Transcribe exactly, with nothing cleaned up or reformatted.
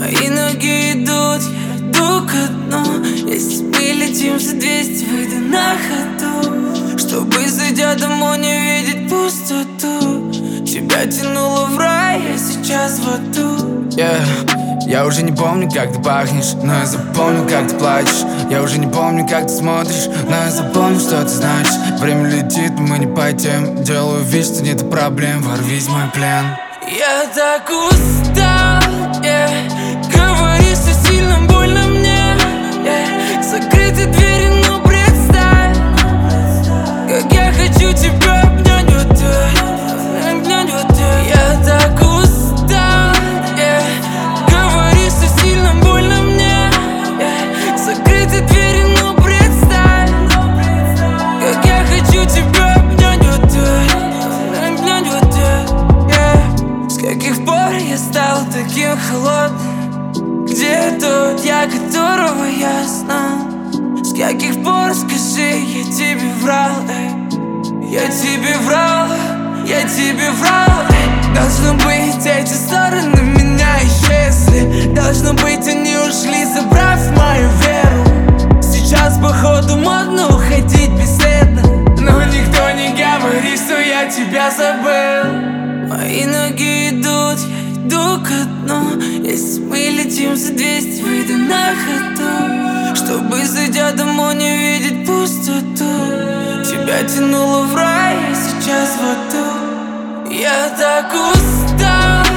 Мои ноги идут, я иду ко дну. Если мы летим за двести, выйду на ходу, чтобы, зайдя домой, не видеть пустоту. Тебя тянуло в рай, я сейчас в аду. Yeah. Я уже не помню, как ты пахнешь, но я запомню, как ты плачешь. Я уже не помню, как ты смотришь, но я запомню, что ты значишь. Время летит, мы не по теме. Делаю вид, что нет проблем, ворвись в мой плен. Я так устал, yeah. Говоришь, что сильно больно мне, yeah. Закрыты двери, но представь, как я хочу тебя обнять вот так, обнять вот так. Я так устал, yeah. Говоришь, что сильно больно мне, yeah. Закрыты двери, но представь, как я хочу тебя обнять вот так, обнять вот так, yeah. С каких пор я стал таким холодным? Где тот я, которого я знал? С каких пор, скажи, я тебе врал, эй? Я тебе врал, я тебе врал, эй. Должно быть, эти стороны меня исчезли. Должно быть, они ушли, забрав мою веру. Сейчас, походу, модно уходить бесследно, но никто не говорит, что я тебя забыл. Мои ноги идут, я иду ко дну. Если мы летим за двести, выйду на ходу, чтобы, зайдя домой, не видеть пустоту. Тебя тянуло в рай, я сейчас в аду. Я так устал,